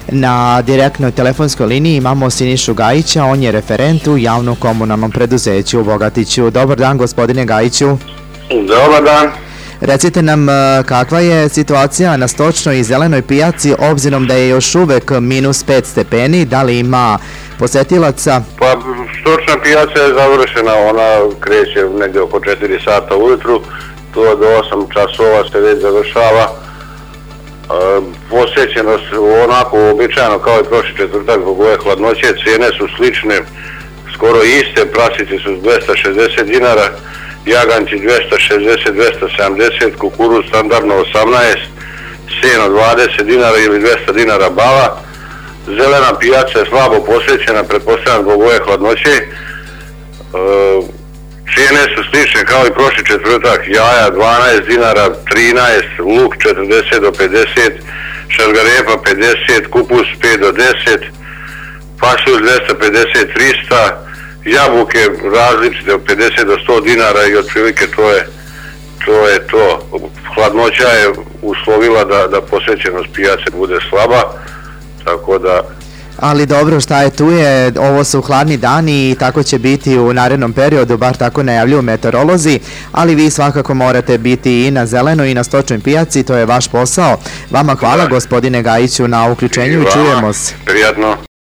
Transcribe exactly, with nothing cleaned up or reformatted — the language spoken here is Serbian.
Na direktnoj telefonskoj liniji imamo Sinišu Gajića, on je referent u javnom komunalnom preduzeću u Bogatiću. Dobar dan, gospodine Gajiću. Dobar dan. Recite nam kakva je situacija na stočnoj i zelenoj pijaci, obzirom da je još uvek minus pet stepeni, da li ima posetilaca? Pa stočna pijaca je završena, ona kreće negdje oko četiri sata ujutru, to do osam časova se već završava. Posjećenost onako običajno kao i prošli četvrtak zbog ove hladnoće, cijene su slične, skoro iste, prasice su dvesta šezdeset dinara, jaganci dvesta šezdeset do dvesta sedamdeset, kukuruz standardno osamnaest, seno dvadeset dinara ili dvesta dinara bava. Zelena pijaca je slabo posjećena, pretpostavljam zbog ove hladnoće. Cijene su slične kao i prošli četvrtak, jaja dvanaest dinara, trinaest, luk četrdeset do pedeset, šargarepa pedeset, kupus pet do deset, pasulj dvesta pedeset do trista, jabuke različite od pedeset do sto dinara i otprilike to je to. Je to. Hladnoća je uslovila da, da posjećenost pijace bude slaba, tako da... Ali dobro, šta je tu je, ovo su hladni dani i tako će biti u narednom periodu, bar tako najavljuju meteorolozi, ali vi svakako morate biti i na zelenoj i na stočnoj pijaci, to je vaš posao. Vama hvala, gospodine Gajiću, na uključenju i čujemo se. Prijatno.